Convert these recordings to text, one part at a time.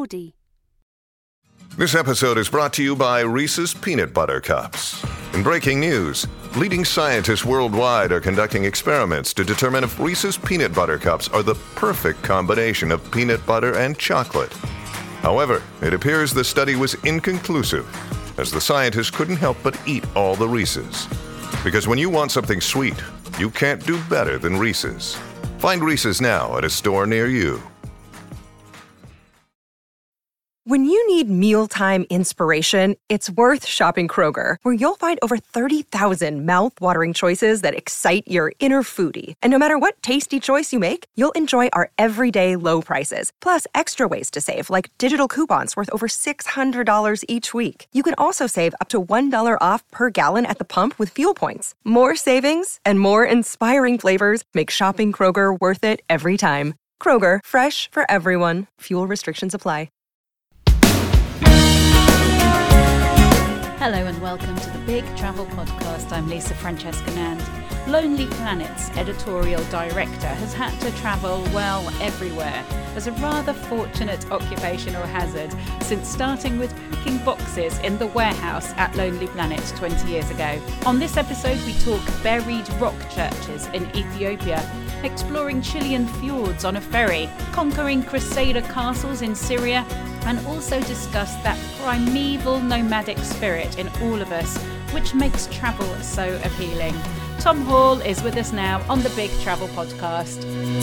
Audi. This episode is brought to you by Reese's Peanut Butter Cups. In breaking news, leading scientists worldwide are conducting experiments to determine if Reese's Peanut Butter Cups are the perfect combination of peanut butter and chocolate. However, it appears the study was inconclusive, as the scientists couldn't help but eat all the Reese's. Because when you want something sweet, you can't do better than Reese's. Find Reese's now at a store near you. When you need mealtime inspiration, it's worth shopping Kroger, where you'll find over 30,000 mouth-watering choices that excite your inner foodie. And no matter what tasty choice you make, you'll enjoy our everyday low prices, plus extra ways to save, like digital coupons worth over $600 each week. You can also save up to $1 off per gallon at the pump with fuel points. More savings and more inspiring flavors make shopping Kroger worth it every time. Kroger, fresh for everyone. Fuel restrictions apply. Hello and welcome to the Big Travel Podcast. I'm Lisa Francesca Nand. Lonely Planet's editorial director has had to travel, well, everywhere, as a rather fortunate occupational hazard since starting with packing boxes in the warehouse at Lonely Planet 20 years ago. On this episode, we talk buried rock churches in Ethiopia, exploring Chilean fjords on a ferry, conquering Crusader castles in Syria, and also discuss that primeval nomadic spirit in all of us, which makes travel so appealing. Tom Hall is with us now on the Big Travel Podcast.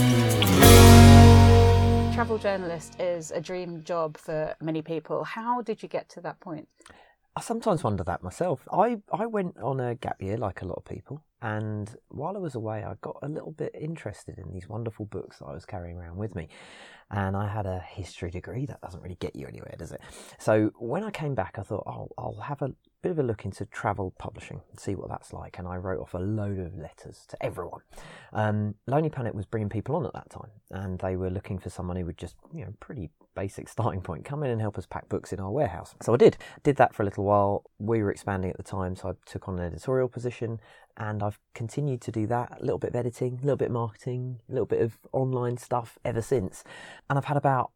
Travel journalist is a dream job for many people. How did you get to that point? I sometimes wonder that myself. I went on a gap year like a lot of people, and while I was away I got a little bit interested in these wonderful books that I was carrying around with me. And I had a history degree. That doesn't really get you anywhere, does it? So when I came back, I thought, I'll have a bit of a look into travel publishing and see what that's like. And I wrote off a load of letters to everyone. Lonely Planet was bringing people on at that time, and they were looking for someone who would just, pretty basic starting point, come in and help us pack books in our warehouse. So I did that for a little while. We were expanding at the time, so I took on an editorial position, and I've continued to do that, a little bit of editing, a little bit of marketing, a little bit of online stuff ever since. And I've had about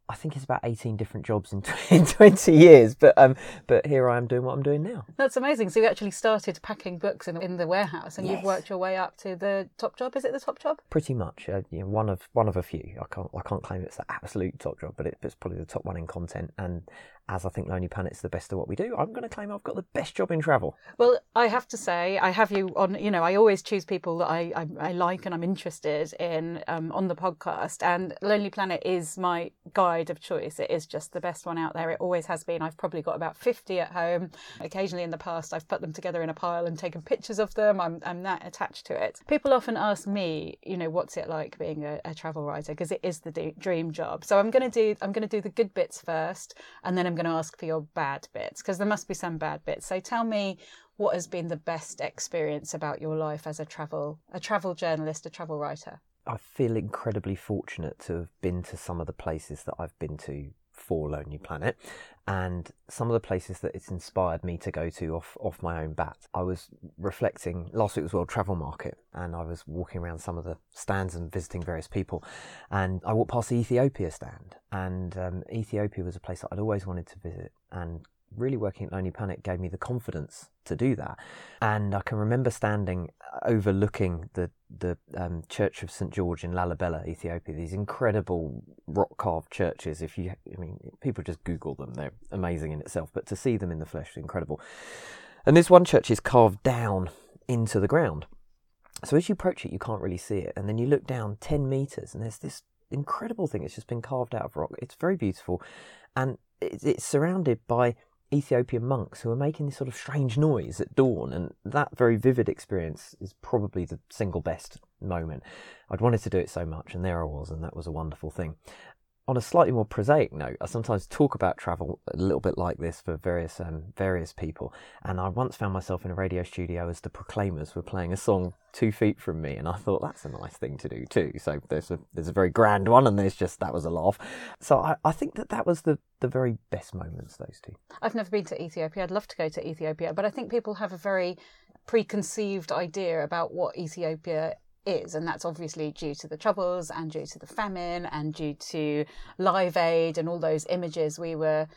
18 different jobs in 20 years, but here I am doing what I'm doing now. That's amazing. So you actually started packing books in the warehouse, and Yes. You've worked your way up to the top job. Is it the top job? Pretty much, one of a few. I can't claim it's the absolute top job, but it's probably the top one in content. And as I think Lonely Planet's the best of what we do, I'm going to claim I've got the best job in travel. Well, I have to say, I have you on, I always choose people that I like and I'm interested in on the podcast. And Lonely Planet is my guide of choice. It is just the best one out there. It always has been. I've probably got about 50 at home. Occasionally in the past, I've put them together in a pile and taken pictures of them. I'm that attached to it. People often ask me, what's it like being a travel writer? Because it is the dream job. So I'm going to do the good bits first, and then I'm going to ask for your bad bits, because there must be some bad bits. So tell me, what has been the best experience about your life as a travel journalist, a travel writer? I feel incredibly fortunate to have been to some of the places that I've been to for Lonely Planet, and some of the places that it's inspired me to go to off my own bat. I was reflecting, last week was World Travel Market, and I was walking around some of the stands and visiting various people, and I walked past the Ethiopia stand, and Ethiopia was a place that I'd always wanted to visit, and really working at Lonely Planet gave me the confidence to do that. And I can remember standing overlooking the Church of St. George in Lalibela, Ethiopia, these incredible rock-carved churches. People just Google them, they're amazing in itself, but to see them in the flesh is incredible. And this one church is carved down into the ground. So as you approach it, you can't really see it. And then you look down 10 metres and there's this incredible thing. It's just been carved out of rock. It's very beautiful. And it's surrounded by Ethiopian monks who are making this sort of strange noise at dawn, and that very vivid experience is probably the single best moment. I'd wanted to do it so much, and there I was, and that was a wonderful thing. On a slightly more prosaic note, I sometimes talk about travel a little bit like this for various people, and I once found myself in a radio studio as the Proclaimers were playing a song 2 feet from me, and I thought that's a nice thing to do too. So there's a very grand one, and that was a laugh. So I think that was the very best moments, those two. I've never been to Ethiopia. I'd love to go to Ethiopia, but I think people have a very preconceived idea about what Ethiopia is, and that's obviously due to the Troubles and due to the famine and due to Live Aid and all those images. It was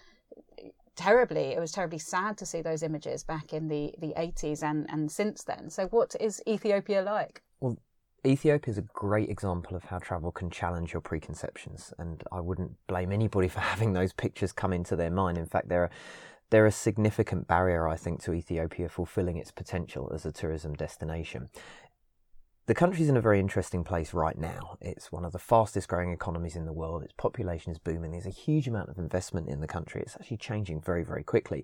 terribly sad to see those images back in the 80s and since then. So what is Ethiopia like? Well, Ethiopia is a great example of how travel can challenge your preconceptions, and I wouldn't blame anybody for having those pictures come into their mind. In fact, they're a significant barrier, I think, to Ethiopia fulfilling its potential as a tourism destination. The country's in a very interesting place right now. It's one of the fastest growing economies in the world. Its population is booming. There's a huge amount of investment in the country. It's actually changing very, very quickly.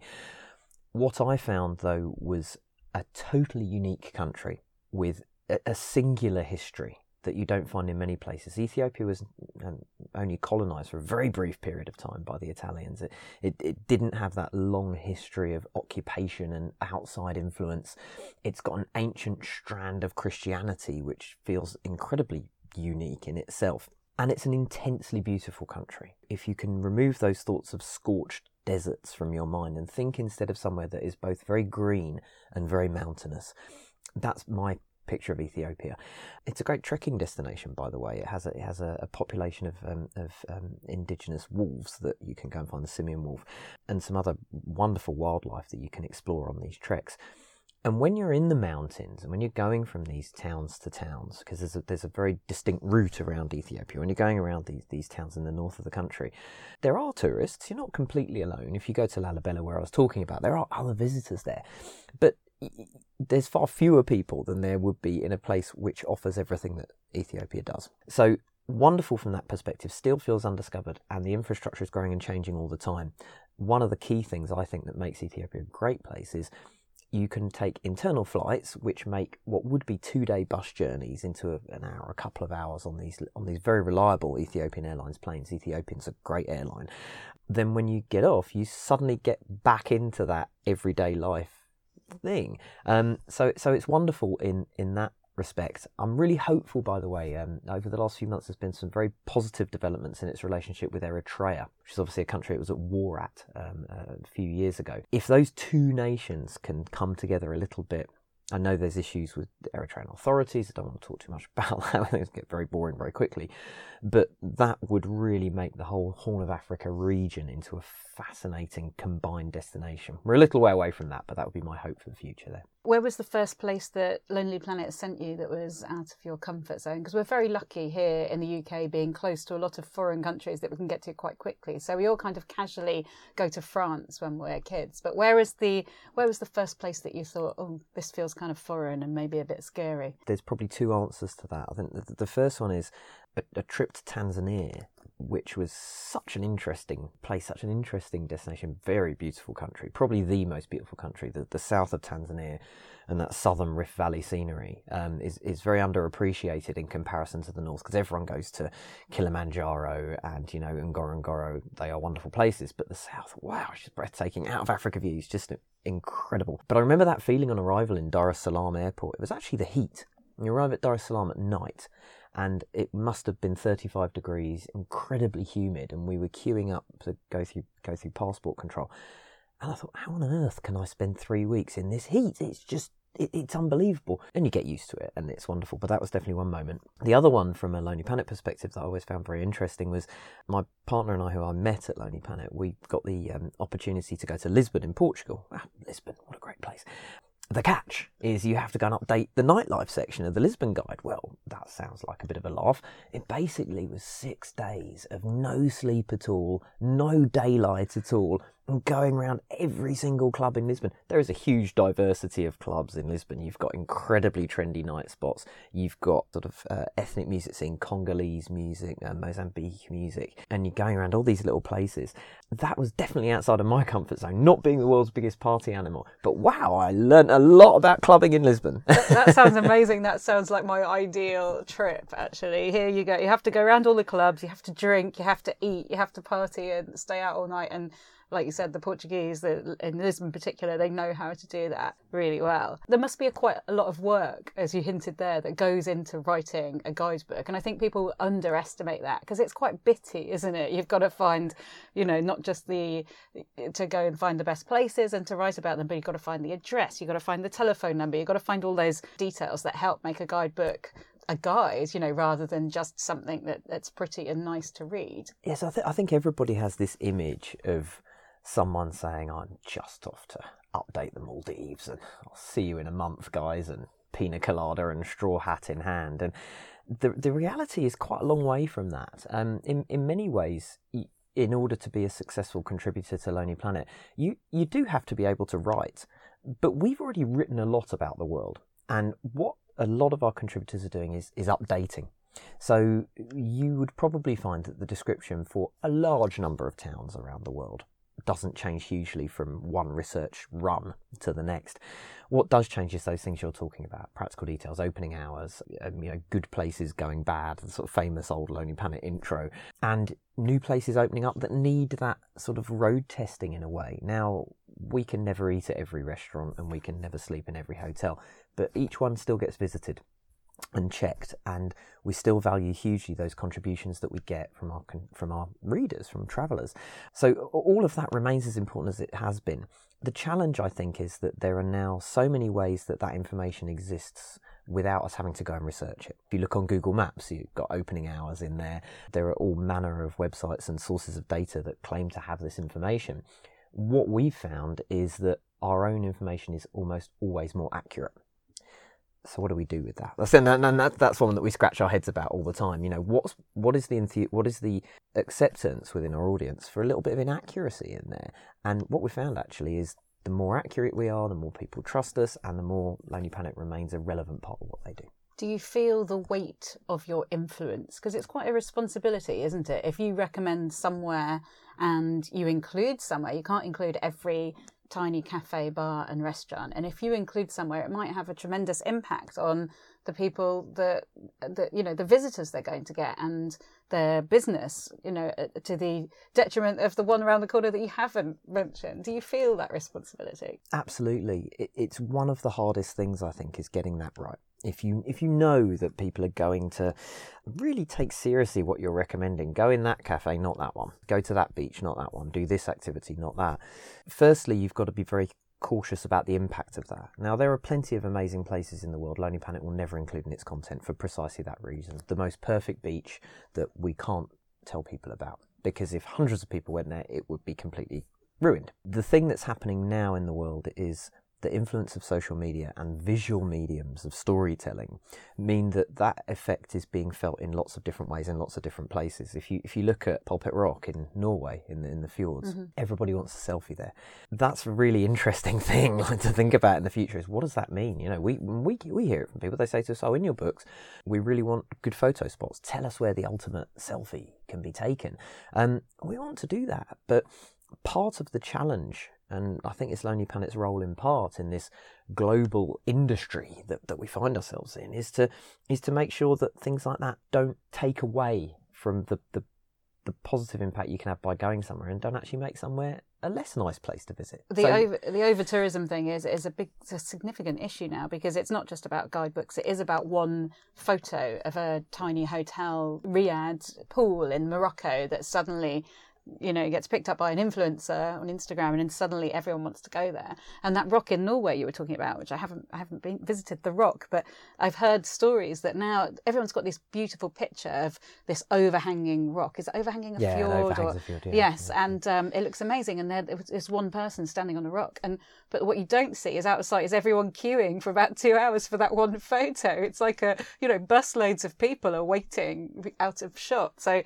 What I found, though, was a totally unique country with a singular history that you don't find in many places. Ethiopia was only colonised for a very brief period of time by the Italians. It didn't have that long history of occupation and outside influence. It's got an ancient strand of Christianity which feels incredibly unique in itself. And it's an intensely beautiful country. If you can remove those thoughts of scorched deserts from your mind and think instead of somewhere that is both very green and very mountainous, that's my picture of Ethiopia. It's a great trekking destination, by the way. It has a population of indigenous wolves that you can go and find, the Simian wolf, and some other wonderful wildlife that you can explore on these treks. And when you're in the mountains and when you're going from these towns to towns, because there's a very distinct route around Ethiopia, when you're going around these towns in the north of the country, there are tourists. You're not completely alone. If you go to Lalibela, where I was talking about, there are other visitors there, but there's far fewer people than there would be in a place which offers everything that Ethiopia does. So wonderful from that perspective. Still feels undiscovered, and the infrastructure is growing and changing all the time. One of the key things I think that makes Ethiopia a great place is you can take internal flights which make what would be 2-day bus journeys into an hour, a couple of hours on these very reliable Ethiopian Airlines planes. Ethiopian's a great airline. Then when you get off, you suddenly get back into that everyday life thing. So it's wonderful in that respect. I'm really hopeful, by the way. Over the last few months, there's been some very positive developments in its relationship with Eritrea, which is obviously a country it was at war at a few years ago. If those two nations can come together a little bit, I know there's issues with the Eritrean authorities. I don't want to talk too much about that. Things get very boring very quickly. But that would really make the whole Horn of Africa region into a fascinating combined destination. We're a little way away from that, but that would be my hope for the future there. Where was the first place that Lonely Planet sent you that was out of your comfort zone? Because we're very lucky here in the UK being close to a lot of foreign countries that we can get to quite quickly. So we all kind of casually go to France when we're kids. But where was the first place that you thought, oh, this feels kind of foreign and maybe a bit scary? There's probably two answers to that. I think the first one is a trip to Tanzania, which was such an interesting place, such an interesting destination, very beautiful country, probably the most beautiful country. The south of Tanzania and that southern Rift Valley scenery is very underappreciated in comparison to the north, because everyone goes to Kilimanjaro and, Ngorongoro. They are wonderful places, but the south, wow, it's just breathtaking. Out of Africa views, just incredible. But I remember that feeling on arrival in Dar es Salaam airport. It was actually the heat. You arrive at Dar es Salaam at night, and it must have been 35 degrees, incredibly humid, and we were queuing up to go through passport control. And I thought, how on earth can I spend 3 weeks in this heat? It's just, it's unbelievable. And you get used to it, and it's wonderful. But that was definitely one moment. The other one, from a Lonely Planet perspective, that I always found very interesting was my partner and I, who I met at Lonely Planet, we got the opportunity to go to Lisbon in Portugal. Wow, Lisbon, what a great place. The catch is you have to go and update the nightlife section of the Lisbon Guide. Well, that sounds like a bit of a laugh. It basically was 6 days of no sleep at all, no daylight at all, and going around every single club in Lisbon. There is a huge diversity of clubs in Lisbon. You've got incredibly trendy night spots. You've got sort of ethnic music scene, Congolese music, Mozambique music, and you're going around all these little places. That was definitely outside of my comfort zone, not being the world's biggest party animal. But wow, I learnt a lot about clubbing in Lisbon. That sounds amazing. That sounds like my ideal trip, actually. Here you go. You have to go around all the clubs, you have to drink, you have to eat, you have to party and stay out all night. And like you said, the Portuguese, in Lisbon in particular, they know how to do that really well. There must be quite a lot of work, as you hinted there, that goes into writing a guidebook. And I think people underestimate that, because it's quite bitty, isn't it? You've got to find, not just to go and find the best places and to write about them, but you've got to find the address, you've got to find the telephone number, you've got to find all those details that help make a guidebook a guide, rather than just something that's pretty and nice to read. Yes, I think everybody has this image of someone saying, I'm just off to update the Maldives and I'll see you in a month, guys, and pina colada and straw hat in hand. And the reality is quite a long way from that. In many ways, in order to be a successful contributor to Lonely Planet, you do have to be able to write. But we've already written a lot about the world. And what a lot of our contributors are doing is updating. So you would probably find that the description for a large number of towns around the world doesn't change hugely from one research run to the next. What does change is those things you're talking about: practical details, opening hours, good places going bad, the sort of famous old Lonely Planet intro, and new places opening up that need that sort of road testing in a way. Now, we can never eat at every restaurant and we can never sleep in every hotel, but each one still gets visited and checked, and we still value hugely those contributions that we get from our readers, from travellers. So all of that remains as important as it has been. The challenge, I think, is that there are now so many ways that information exists without us having to go and research it. If you look on Google Maps, you've got opening hours in there. There are all manner of websites and sources of data that claim to have this information. What we've found is that our own information is almost always more accurate. So what do we do with that? That's one that we scratch our heads about all the time. What is the acceptance within our audience for a little bit of inaccuracy in there? And what we found actually is the more accurate we are, the more people trust us, and the more Lonely Planet remains a relevant part of what they do. Do you feel the weight of your influence? Because it's quite a responsibility, isn't it? If you recommend somewhere and you include somewhere, you can't include every tiny cafe, bar and restaurant. And if you include somewhere, it might have a tremendous impact on the people that the visitors they're going to get and their business, to the detriment of the one around the corner that you haven't mentioned. Do you feel that responsibility? Absolutely. It's one of the hardest things, I think, is getting that right. If you know that people are going to really take seriously what you're recommending, go in that cafe, not that one. Go to that beach, not that one. Do this activity, not that. Firstly, you've got to be very cautious about the impact of that. Now, there are plenty of amazing places in the world Lonely Planet will never include in its content for precisely that reason. The most perfect beach that we can't tell people about, because if hundreds of people went there, it would be completely ruined. The thing that's happening now in the world is the influence of social media and visual mediums of storytelling mean that effect is being felt in lots of different ways in lots of different places. If you look at Pulpit Rock in Norway, in the fjords, everybody wants a selfie there. That's a really interesting thing to think about in the future, is what does that mean? We hear it from people. They say to us, in your books, we really want good photo spots. Tell us where the ultimate selfie can be taken. We want to do that, but part of the challenge, and I think it's Lonely Planet's role in part in this global industry that we find ourselves in, is to make sure that things like that don't take away from the positive impact you can have by going somewhere, and don't actually make somewhere a less nice place to visit. The over-tourism thing is a significant issue now, because it's not just about guidebooks. It is about one photo of a tiny hotel Riyadh pool in Morocco that suddenly gets picked up by an influencer on Instagram, and then suddenly everyone wants to go there. And that rock in Norway you were talking about, which I haven't visited the rock, but I've heard stories that now everyone's got this beautiful picture of this overhanging rock. Is it overhanging a fjord? Yeah, it overhangs a fjord, yeah. Yes, yeah. And it looks amazing. And there's one person standing on a rock. But what you don't see is out of sight is everyone queuing for about 2 hours for that one photo. It's like busloads of people are waiting out of shot. So,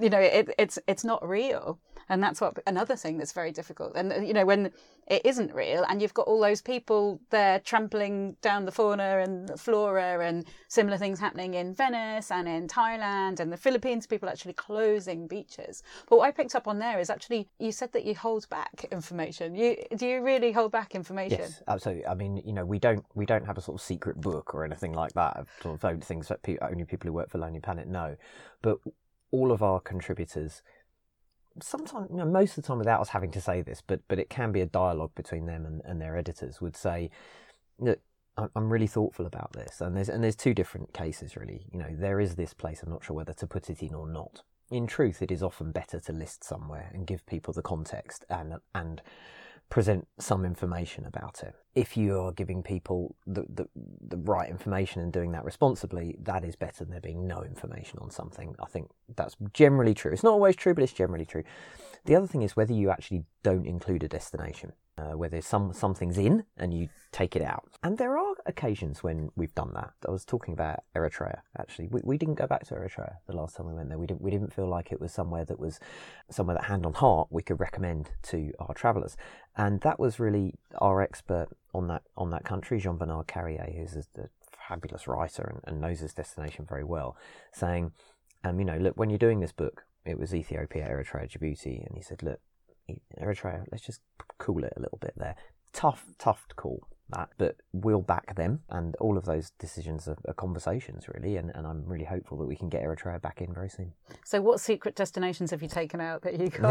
it's not real. And that's another thing that's very difficult. And, when it isn't real and you've got all those people there trampling down the fauna and the flora, and similar things happening in Venice and in Thailand and the Philippines, people actually closing beaches. But what I picked up on there is actually, you said that you hold back information. Do you really hold back information? Yes, absolutely. I mean, we don't have a sort of secret book or anything like that of sort of things that only people who work for Lonely Planet know. But all of our contributors, sometimes, most of the time without us having to say this, but it can be a dialogue between them and their editors, would say, look, I'm really thoughtful about this. And there's two different cases, really. There is this place, I'm not sure whether to put it in or not. In truth, it is often better to list somewhere and give people the context and present some information about it. If you are giving people the right information and doing that responsibly, that is better than there being no information on something. I think that's generally true. It's not always true, but it's generally true. The other thing is whether you actually don't include a destination, whether something's in and you take it out. And there are occasions when we've done that. I was talking about Eritrea, actually. We didn't go back to Eritrea the last time we went there. We didn't feel like it was somewhere that hand on heart we could recommend to our travellers. And that was really our expert on that country, Jean-Bernard Carrier, who's a fabulous writer and knows his destination very well, saying, look, when you're doing this book, it was Ethiopia, Eritrea, Djibouti, and he said, look, Eritrea, let's just cool it a little bit there. Tough to call that, but we'll back them, and all of those decisions are conversations, really, and I'm really hopeful that we can get Eritrea back in very soon. So what secret destinations have you taken out that you can't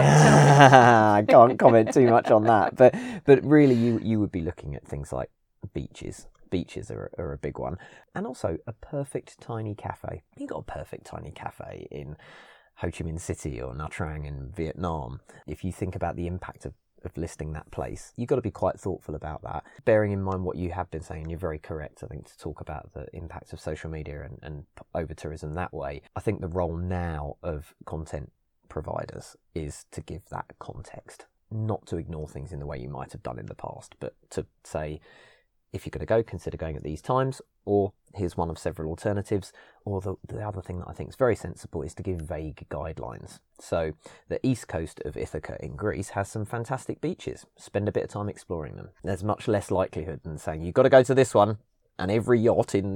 I can't comment too much on that, but really you would be looking at things like beaches. Beaches are a big one, and also a perfect tiny cafe. You got a perfect tiny cafe in Ho Chi Minh City or Nha Trang in Vietnam. If you think about the impact of listing that place, you've got to be quite thoughtful about that, bearing in mind what you have been saying. You're very correct, I think, to talk about the impact of social media and over tourism that way. I think the role now of content providers is to give that context, not to ignore things in the way you might have done in the past, but to say, if you're going to go, consider going at these times, or here's one of several alternatives. Or the other thing that I think is very sensible is to give vague guidelines. So the east coast of Ithaca in Greece has some fantastic beaches. Spend a bit of time exploring them. There's much less likelihood than saying you've got to go to this one, and every yacht in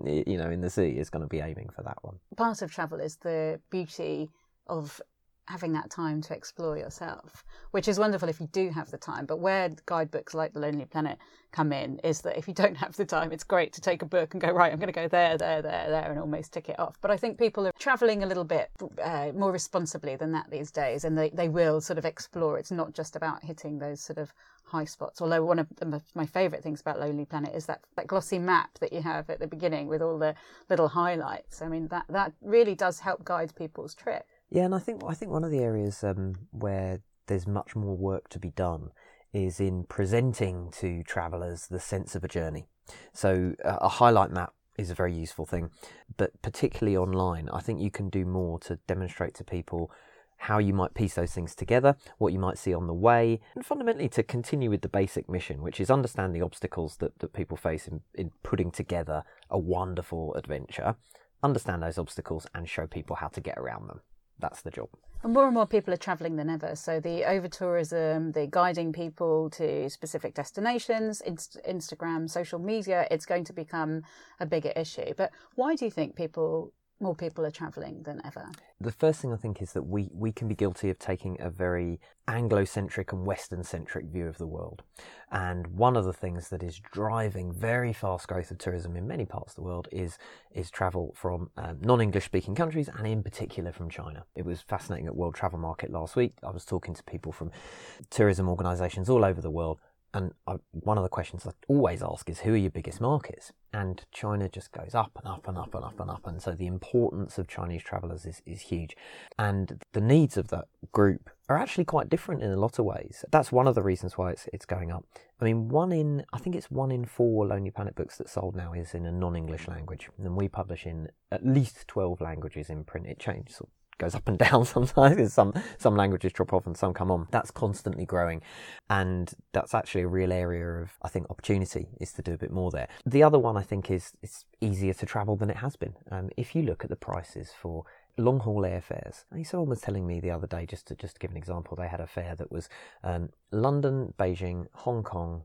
the sea is going to be aiming for that one. Part of travel is the beauty of having that time to explore yourself, which is wonderful if you do have the time. But where guidebooks like The Lonely Planet come in is that if you don't have the time, it's great to take a book and go, right, I'm going to go there, and almost tick it off. But I think people are travelling a little bit more responsibly than that these days, and they will sort of explore. It's not just about hitting those sort of high spots. Although one of my favourite things about Lonely Planet is that glossy map that you have at the beginning with all the little highlights. I mean, that really does help guide people's trip. Yeah, and I think one of the areas where there's much more work to be done is in presenting to travellers the sense of a journey. So a highlight map is a very useful thing, but particularly online, I think you can do more to demonstrate to people how you might piece those things together, what you might see on the way, and fundamentally to continue with the basic mission, which is understand the obstacles that people face in putting together a wonderful adventure, understand those obstacles and show people how to get around them. That's the job. And more people are travelling than ever. So the over-tourism, the guiding people to specific destinations, Instagram, social media, it's going to become a bigger issue. But why do you think more people are travelling than ever? The first thing I think is that we can be guilty of taking a very Anglo-centric and Western-centric view of the world. And one of the things that is driving very fast growth of tourism in many parts of the world is travel from non-English speaking countries, and in particular from China. It was fascinating at World Travel Market last week. I was talking to people from tourism organisations all over the world. And one of the questions I always ask is, who are your biggest markets? And China just goes up and up and up and up and up. And so the importance of Chinese travellers is huge. And the needs of that group are actually quite different in a lot of ways. That's one of the reasons why it's going up. I mean, I think it's 1 in 4 Lonely Planet books that's sold now is in a non-English language. And we publish in at least 12 languages in print. It changes, goes up and down sometimes. Some languages drop off and some come on. That's constantly growing, and that's actually a real area of, I think, opportunity is to do a bit more there. The other one I think is it's easier to travel than it has been. If you look at the prices for long haul airfares, someone was telling me the other day, just to give an example, they had a fare that was London, Beijing, Hong Kong,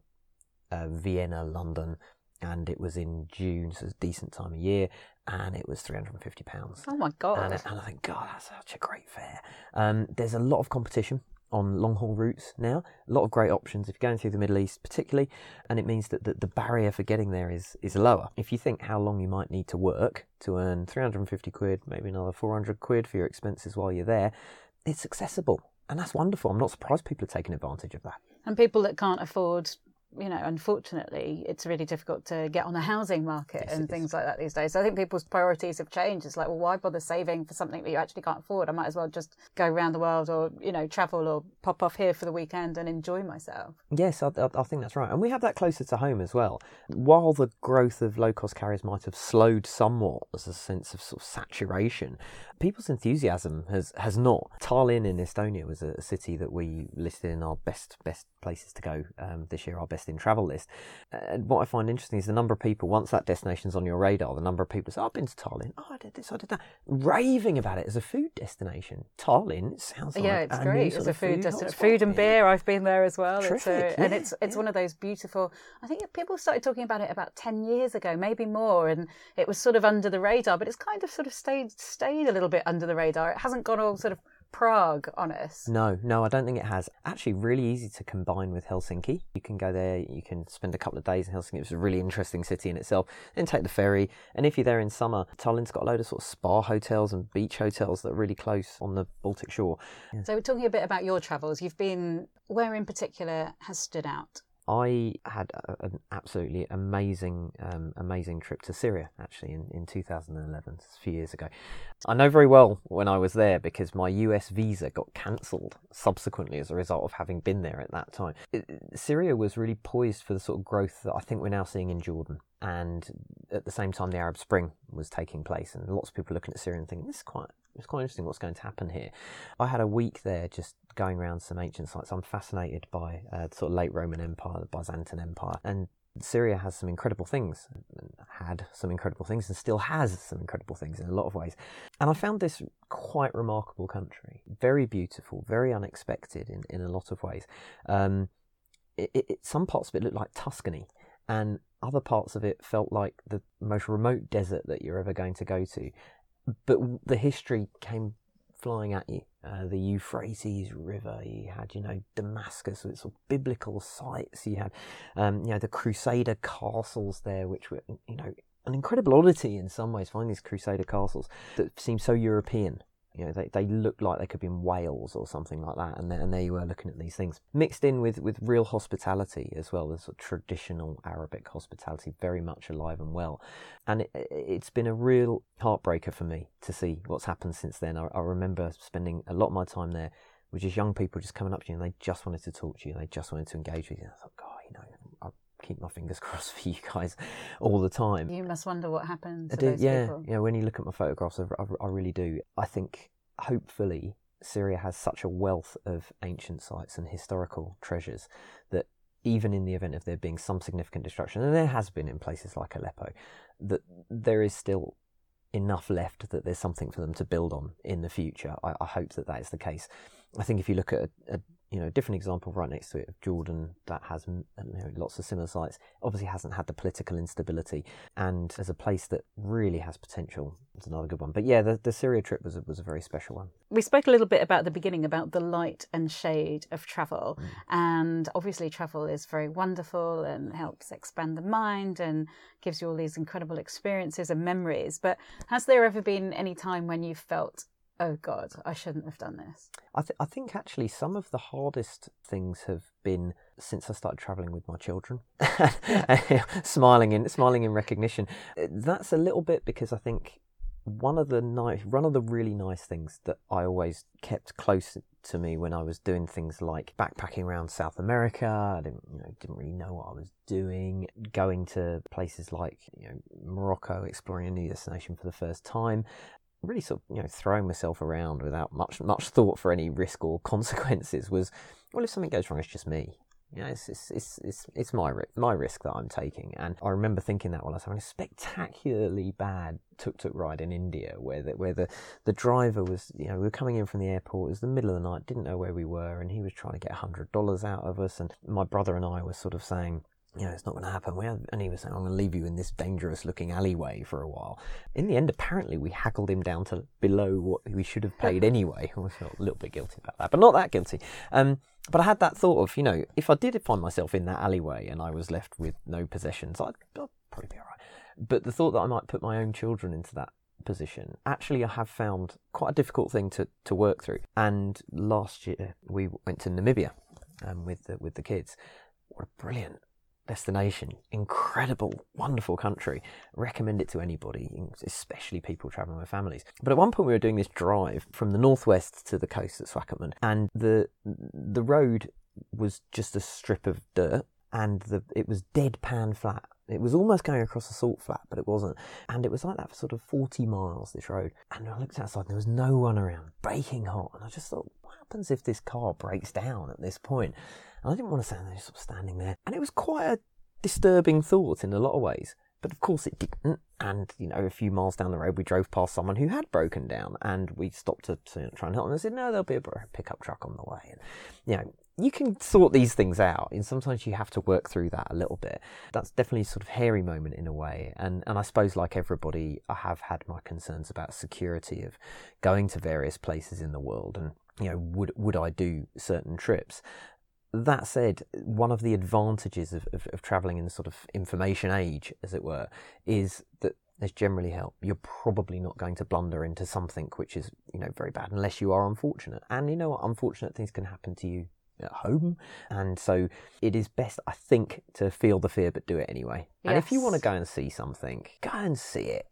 Vienna, London, and it was in June, so it's a decent time of year, and it was £350. Oh my God. And I think, God, that's such a great fare. There's a lot of competition on long-haul routes now, a lot of great options if you're going through the Middle East particularly, and it means that the barrier for getting there is lower. If you think how long you might need to work to earn 350 quid, maybe another 400 quid for your expenses while you're there, it's accessible, and that's wonderful. I'm not surprised people are taking advantage of that. And people that can't afford unfortunately, it's really difficult to get on the housing market and things like that these days. So I think people's priorities have changed. It's like, well, why bother saving for something that you actually can't afford? I might as well just go around the world or, travel or pop off here for the weekend and enjoy myself. Yes, I think that's right. And we have that closer to home as well. While the growth of low-cost carriers might have slowed somewhat as a sense of sort of saturation, people's enthusiasm has not. Tallinn in Estonia was a city that we listed in our best places to go this year, our best in travel list. And what I find interesting is the number of people, once that destination's on your radar, the number of people say, I've been to Tallinn, I did this, I did that, raving about it as a food destination. Tallinn sounds like it's great as a food destination. Food and beer, I've been there as well. Terrific, and it's one of those beautiful, I think people started talking about it about 10 years ago, maybe more, and it was sort of under the radar, but it's kind of sort of stayed a little bit under the radar. It hasn't gone all sort of Prague on us. No, I don't think it has. Actually, really easy to combine with Helsinki. You can go there, you can spend a couple of days in Helsinki. It's a really interesting city in itself. Then take the ferry. And if you're there in summer, Tallinn's got a load of sort of spa hotels and beach hotels that are really close on the Baltic shore. Yeah. So we're talking a bit about your travels. You've been, where in particular has stood out? I had an absolutely amazing trip to Syria, actually, in 2011, a few years ago. I know very well when I was there because my US visa got cancelled subsequently as a result of having been there at that time. Syria was really poised for the sort of growth that I think we're now seeing in Jordan. And at the same time, the Arab Spring was taking place, and lots of people looking at Syria and thinking, it's quite interesting what's going to happen here. I had a week there just going around some ancient sites. I'm fascinated by the sort of late Roman Empire, the Byzantine Empire, and Syria has some incredible things, had some incredible things, and still has some incredible things in a lot of ways. And I found this quite remarkable country, very beautiful, very unexpected in a lot of ways. Some parts of it looked like Tuscany, and other parts of it felt like the most remote desert that you're ever going to go to. But the history came flying at you. The Euphrates River, you had, Damascus with sort of biblical sites. You had, the Crusader castles there, which were, an incredible oddity in some ways, finding these Crusader castles that seemed so European. They looked like they could be in Wales or something like that, and there you were looking at these things. Mixed in with real hospitality as well, the sort of traditional Arabic hospitality, very much alive and well. And it's been a real heartbreaker for me to see what's happened since then. I remember spending a lot of my time there with just young people just coming up to you, and they just wanted to talk to you, and they just wanted to engage with you. And I thought, God, I keep my fingers crossed for you guys all the time. You must wonder what happened to those people. Yeah, when you look at my photographs, I really do. I think hopefully Syria has such a wealth of ancient sites and historical treasures that even in the event of there being some significant destruction, and there has been in places like Aleppo, that there is still enough left that there's something for them to build on in the future. I hope that is the case. I think if you look at a different example right next to it of Jordan that has lots of similar sites, obviously hasn't had the political instability, and as a place that really has potential, it's another good one. But yeah, the Syria trip was a very special one. We spoke a little bit about the beginning about the light and shade of travel, and obviously travel is very wonderful and helps expand the mind and gives you all these incredible experiences and memories. But has there ever been any time when you felt, oh God, I shouldn't have done this? I think actually some of the hardest things have been since I started travelling with my children, smiling in recognition. That's a little bit because I think one of the really nice things that I always kept close to me when I was doing things like backpacking around South America. I didn't really know what I was doing. Going to places like Morocco, exploring a new destination for the first time. Really sort of throwing myself around without much thought for any risk or consequences was, well, if something goes wrong, it's just me. It's my risk that I'm taking. And I remember thinking that while I was having a spectacularly bad tuk-tuk ride in India, where the driver was, we were coming in from the airport, it was the middle of the night, didn't know where we were, and he was trying to get $100 out of us, and my brother and I were sort of saying, it's not going to happen. And he was saying, I'm going to leave you in this dangerous-looking alleyway for a while. In the end, apparently, we haggled him down to below what we should have paid anyway. I felt a little bit guilty about that, but not that guilty. But I had that thought of, if I did find myself in that alleyway and I was left with no possessions, I'd probably be all right. But the thought that I might put my own children into that position, actually I have found quite a difficult thing to work through. And last year, we went to Namibia with the kids. What a brilliant destination. Incredible, wonderful country. Recommend it to anybody, especially people travelling with families. But at one point we were doing this drive from the northwest to the coast at Swakopmund, and the road was just a strip of dirt, and it was deadpan flat. It was almost going across a salt flat, but it wasn't. And it was like that for sort of 40 miles, this road. And I looked outside and there was no one around, baking hot. And I just thought, what happens if this car breaks down at this point? And I didn't want to stand there, just sort of standing there. And it was quite a disturbing thought in a lot of ways. But of course it didn't. And, a few miles down the road, we drove past someone who had broken down. And we stopped to try and help them. And I said, no, there'll be a pickup truck on the way. And, you can sort these things out, and sometimes you have to work through that a little bit. That's definitely a sort of hairy moment in a way. And I suppose, like everybody, I have had my concerns about security of going to various places in the world, and, would I do certain trips? That said, one of the advantages of travelling in the sort of information age, as it were, is that there's generally help. You're probably not going to blunder into something which is, very bad, unless you are unfortunate. And you know what? Unfortunate things can happen to you at home, and so it is best, I think, to feel the fear but do it anyway. Yes. And if you want to go and see something, go and see it,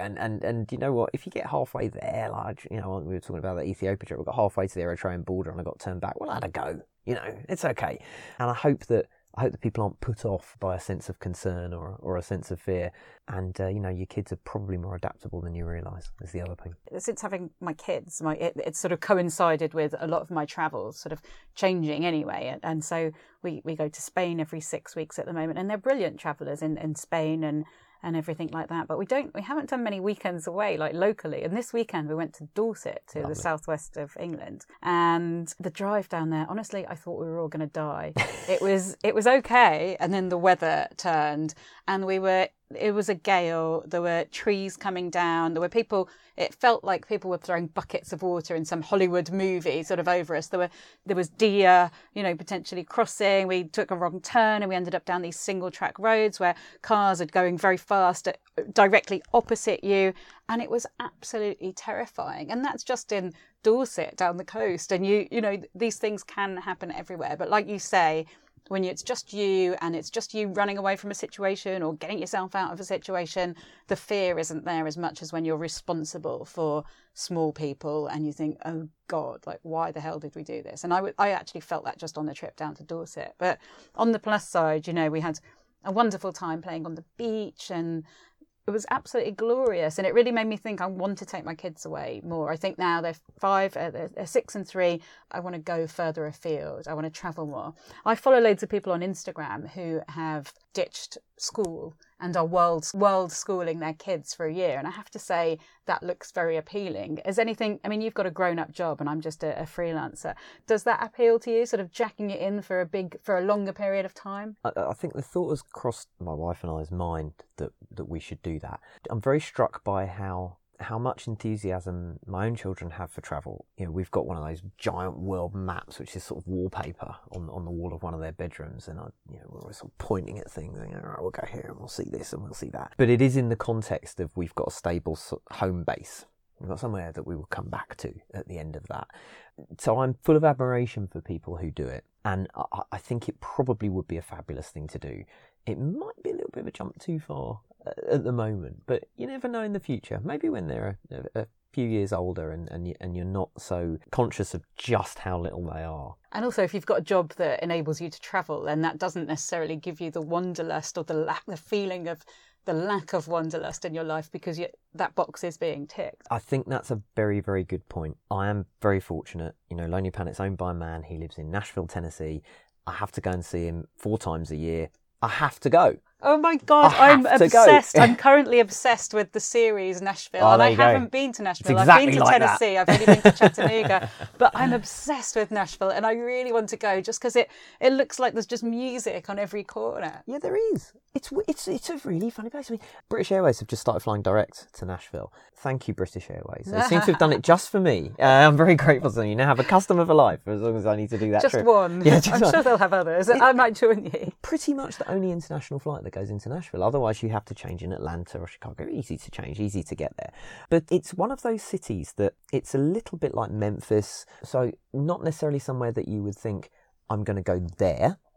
and you know what, if you get halfway there, like, we were talking about that Ethiopia trip, we got halfway to the Eritrean border and I got turned back. Well, I had to go, it's okay. And I hope that people aren't put off by a sense of concern or a sense of fear. And, your kids are probably more adaptable than you realise, is the other thing. Since having my kids, it sort of coincided with a lot of my travels sort of changing anyway. And so we go to Spain every 6 weeks at the moment. And they're brilliant travellers in Spain and everything like that. But we haven't done many weekends away, like locally. And this weekend we went to Dorset, to Lovely. The southwest of England. And the drive down there, honestly, I thought we were all going to die. It was okay. And then the weather turned, and it was a gale. There were trees coming down. There were people. It felt like people were throwing buckets of water in some Hollywood movie sort of over us. There was deer, potentially crossing. We took a wrong turn and we ended up down these single track roads where cars are going very fast directly opposite you. And it was absolutely terrifying. And that's just in Dorset down the coast. And these things can happen everywhere. But like you say, when it's just you and it's just you running away from a situation or getting yourself out of a situation, the fear isn't there as much as when you're responsible for small people and you think, oh God, like, why the hell did we do this? And I actually felt that just on the trip down to Dorset. But on the plus side, we had a wonderful time playing on the beach, and it was absolutely glorious. And it really made me think I want to take my kids away more. I think now they're 5, they're 6 and 3. I want to go further afield. I want to travel more. I follow loads of people on Instagram who have ditched school and are world schooling their kids for a year. And I have to say that looks very appealing. As anything, you've got a grown-up job and I'm just a freelancer. Does that appeal to you, sort of jacking it in for a longer period of time? I think the thought has crossed my wife and I's mind that we should do that. I'm very struck by how much enthusiasm my own children have for travel. We've got one of those giant world maps, which is sort of wallpaper on the wall of one of their bedrooms, and we're always sort of pointing at things, and, all right, we'll go here and we'll see this and we'll see that. But it is in the context of we've got a stable home base. We've got somewhere that we will come back to at the end of that. So I'm full of admiration for people who do it, and I think it probably would be a fabulous thing to do. It might be a little bit of a jump too far at the moment, but you never know in the future. Maybe when they're a few years older and you're not so conscious of just how little they are. And also, if you've got a job that enables you to travel, then that doesn't necessarily give you the wanderlust or the feeling of the lack of wanderlust in your life, because that box is being ticked. I think that's a very, very good point. I am very fortunate. Lonely Planet's owned by a man. He lives in Nashville, Tennessee. I have to go and see him 4 times a year. I have to go. Oh my God, I'm obsessed. I'm currently obsessed with the series Nashville. Oh, and I haven't been to Nashville. Exactly I've been to Tennessee. I've only been to Chattanooga. But I'm obsessed with Nashville, and I really want to go just because it looks like there's just music on every corner. Yeah, there is. It's a really funny place. British Airways have just started flying direct to Nashville. Thank you, British Airways. They seem to have done it just for me. I'm very grateful to them. You now have a customer for life, as long as I need to do that just trip. One. Yeah, I'm sure they'll have others. I might join you. Pretty much the only international flight that goes into Nashville. Otherwise, you have to change in Atlanta or Chicago. Easy to change, easy to get there. But it's one of those cities that it's a little bit like Memphis. So not necessarily somewhere that you would think, I'm going to go there.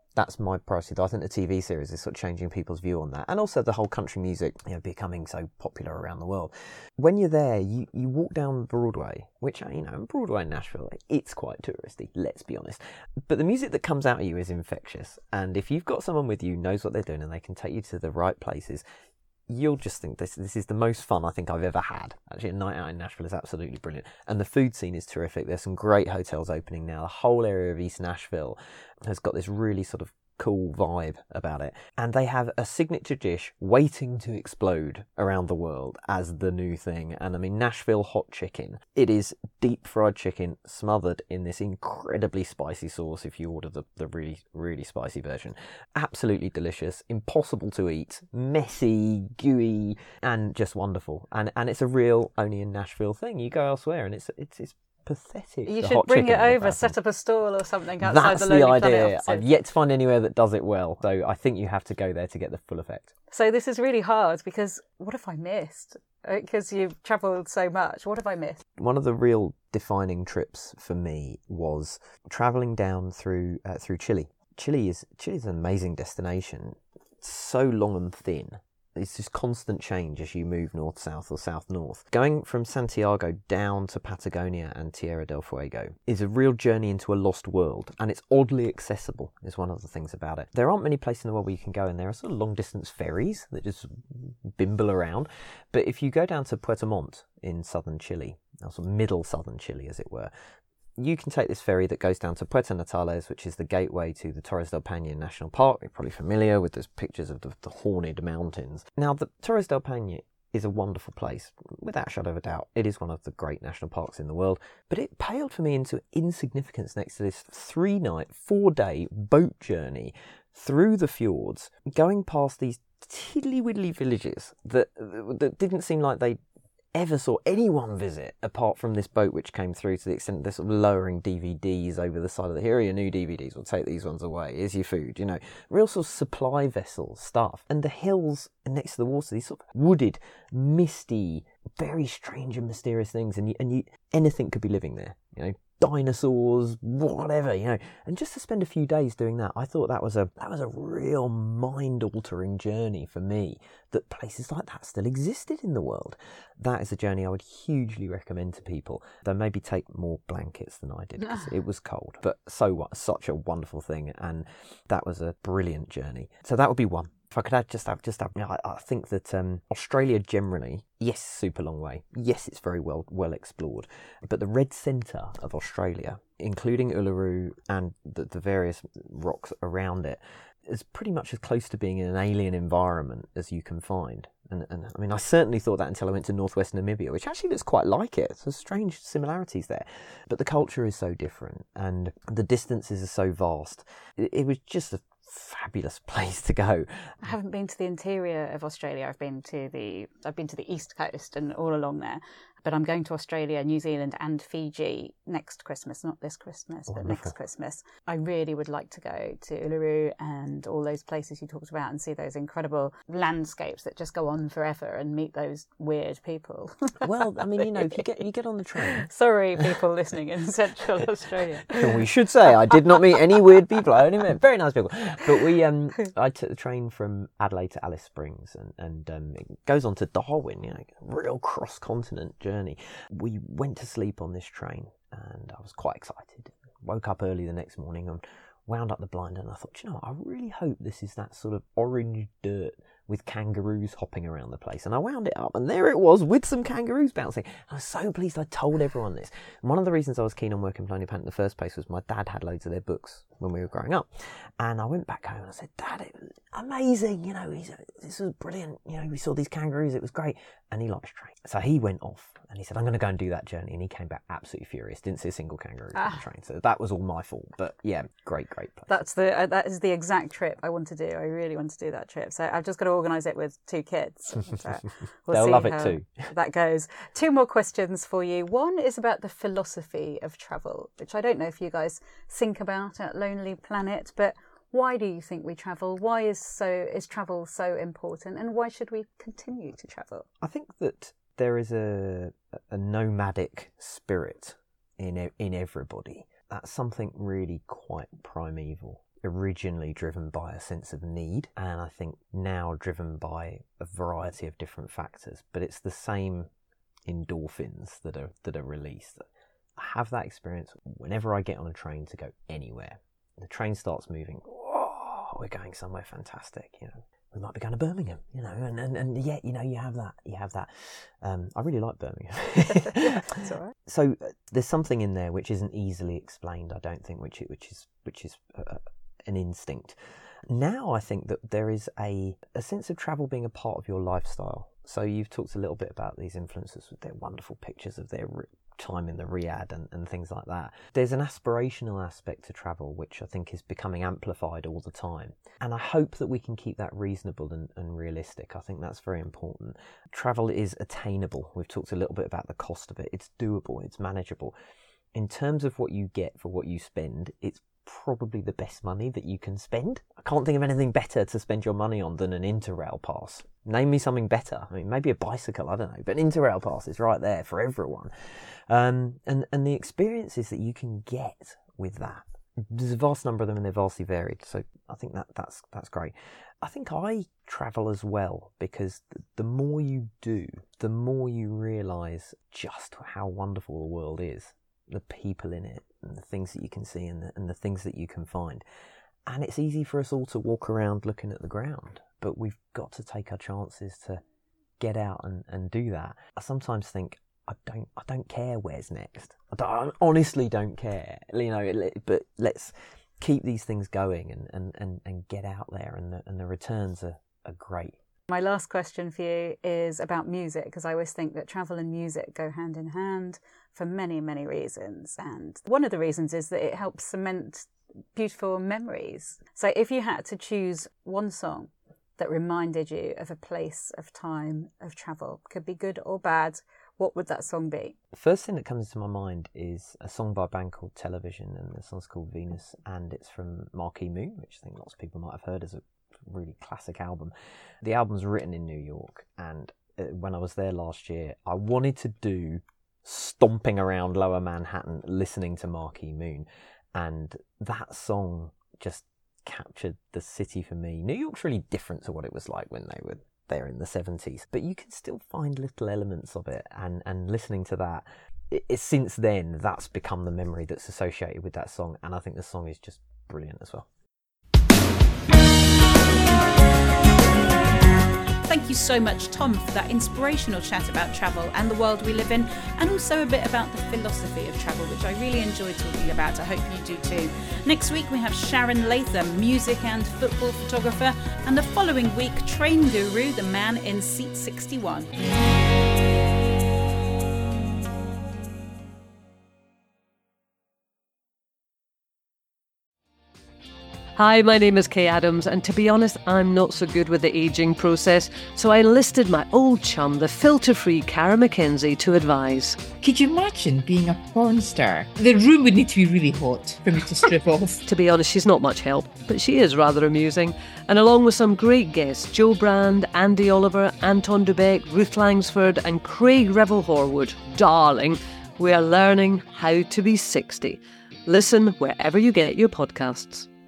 That's my priority. I think the TV series is sort of changing people's view on that. And also the whole country music, becoming so popular around the world. When you're there, you walk down Broadway, which, Broadway in Nashville, it's quite touristy, let's be honest. But the music that comes out of you is infectious. And if you've got someone with you who knows what they're doing and they can take you to the right places, you'll just think this is the most fun I think I've ever had. Actually, a night out in Nashville is absolutely brilliant. And the food scene is terrific. There's some great hotels opening now. The whole area of East Nashville has got this really sort of cool vibe about it. And they have a signature dish waiting to explode around the world as the new thing. And Nashville hot chicken. It is deep fried chicken smothered in this incredibly spicy sauce if you order the really, really spicy version. Absolutely delicious, impossible to eat, messy, gooey, and just wonderful. And it's a real only in Nashville thing. You go elsewhere and it's pathetic. You should bring it over, set up a stall or something outside That's the Lonely the idea. Planet offices. I've yet to find anywhere that does it well, so I think you have to go there to get the full effect. So this is really hard because what have I missed? Because you've travelled so much. What have I missed? One of the real defining trips for me was travelling down through Chile. Chile is an amazing destination. It's so long and thin. It's this constant change as you move north-south or south-north. Going from Santiago down to Patagonia and Tierra del Fuego is a real journey into a lost world, and it's oddly accessible, is one of the things about it. There aren't many places in the world where you can go, and there are sort of long-distance ferries that just bimble around. But if you go down to Puerto Montt in southern Chile, or sort of middle southern Chile, as it were, you can take this ferry that goes down to Puerto Natales, which is the gateway to the Torres del Paine National Park. You're probably familiar with those pictures of the Horned Mountains. Now, the Torres del Paine is a wonderful place, without a shadow of a doubt. It is one of the great national parks in the world, but it paled for me into insignificance next to this 3-night, 4-day boat journey through the fjords, going past these tiddly-widdly villages that didn't seem like they ever saw anyone visit apart from this boat which came through, to the extent they're sort of lowering DVDs over the side of the, here are your new DVDs, we'll take these ones away, here's your food, real sort of supply vessel stuff. And the hills next to the water, these sort of wooded, misty, very strange and mysterious things, and you anything could be living there, dinosaurs, whatever, and just to spend a few days doing that, I thought that was a real mind-altering journey for me, that places like that still existed in the world. That is a journey I would hugely recommend to people, though maybe take more blankets than I did, because it was cold, but so what, such a wonderful thing, and that was a brilliant journey. So that would be one. If I could add, I think that Australia generally, yes, super long way. Yes, it's very well explored. But the red centre of Australia, including Uluru and the various rocks around it, is pretty much as close to being in an alien environment as you can find. And I certainly thought that until I went to northwest Namibia, which actually looks quite like it. So strange similarities there. But the culture is so different and the distances are so vast. It was just a fabulous place to go. I haven't been to the interior of Australia. I've been to the east coast and all along there. But I'm going to Australia, New Zealand and Fiji next Christmas, not this Christmas, but next Christmas. I really would like to go to Uluru and all those places you talked about and see those incredible landscapes that just go on forever and meet those weird people. Well, if you get on the train. Sorry, people listening in Central Australia. We should say I did not meet any weird people. I only met very nice people. But I took the train from Adelaide to Alice Springs and it goes on to Darwin, real cross-continent journey. We went to sleep on this train and I was quite excited. Woke up early the next morning and wound up the blind, and I thought, I really hope this is that sort of orange dirt with kangaroos hopping around the place. And I wound it up and there it was with some kangaroos bouncing. I was so pleased I told everyone this. And one of the reasons I was keen on working for Lonely Planet in the first place was my dad had loads of their books when we were growing up. And I went back home and I said, Dad, it was amazing, this was brilliant. We saw these kangaroos, it was great. And he likes trains. So he went off and he said, I'm going to go and do that journey. And he came back absolutely furious. Didn't see a single kangaroo on the train. So that was all my fault. But yeah, great place. That is the exact trip I want to do. I really want to do that trip. So I've just got to organise it with 2 kids. They'll love it too. That goes. 2 more questions for you. One is about the philosophy of travel, which I don't know if you guys think about at Lonely Planet, but why do you think we travel? Why is travel so important, and why should we continue to travel? I think that there is a nomadic spirit in everybody. That's something really quite primeval. originally driven by a sense of need, and I think now driven by a variety of different factors, but it's the same endorphins that are released. I have that experience whenever I get on a train to go anywhere. The train starts moving, oh, we're going somewhere fantastic, we might be going to Birmingham, and yet, you have that. I really like Birmingham. That's all right. So there's something in there which isn't easily explained, I don't think, which is an instinct. Now I think that there is a sense of travel being a part of your lifestyle. So you've talked a little bit about these influencers with their wonderful pictures of their time in the Riyadh and things like that. There's an aspirational aspect to travel which I think is becoming amplified all the time. And I hope that we can keep that reasonable and realistic. I think that's very important. Travel is attainable. We've talked a little bit about the cost of it. It's doable, it's manageable. In terms of what you get for what you spend, it's probably the best money that you can spend. I can't think of anything better to spend your money on than an Interrail pass. Name me something better. I mean, maybe a bicycle, I don't know, but an Interrail pass is right there for everyone. And the experiences that you can get with that, there's a vast number of them and they're vastly varied. So I think that's great. I think I travel as well because the more you do, the more you realise just how wonderful the world is. The people in it and the things that you can see and the things that you can find. And it's easy for us all to walk around looking at the ground, but we've got to take our chances to get out and do that. I sometimes think I don't care where's next. I honestly don't care, but let's keep these things going and get out there, and the returns are great. My last question for you is about music, because I always think that travel and music go hand in hand for many, many reasons. And one of the reasons is that it helps cement beautiful memories. So if you had to choose one song that reminded you of a place, of time, of travel, could be good or bad, what would that song be? The first thing that comes to my mind is a song by a band called Television, and the song's called Venus, and it's from Marquee Moon, which I think lots of people might have heard as a really classic album. The album's written in New York, and when I was there last year, I wanted to do stomping around Lower Manhattan listening to Marquee Moon, and that song just captured the city for me. New York's really different to what it was like when they were there in the 70s, but you can still find little elements of it, and listening to that, since then, that's become the memory that's associated with that song, and I think the song is just brilliant as well. Thank you so much, Tom, for that inspirational chat about travel and the world we live in, and also a bit about the philosophy of travel, which I really enjoyed talking about. I hope you do too. Next week we have Sharon Latham, music and football photographer, and the following week, train guru, the man in seat 61. Hi, my name is Kay Adams, and to be honest, I'm not so good with the ageing process, so I enlisted my old chum, the filter-free Cara McKenzie, to advise. Could you imagine being a porn star? The room would need to be really hot for me to strip off. To be honest, she's not much help, but she is rather amusing. And along with some great guests, Joe Brand, Andy Oliver, Anton Dubeck, Ruth Langsford and Craig Revel-Horwood, darling, we are learning how to be 60. Listen wherever you get your podcasts.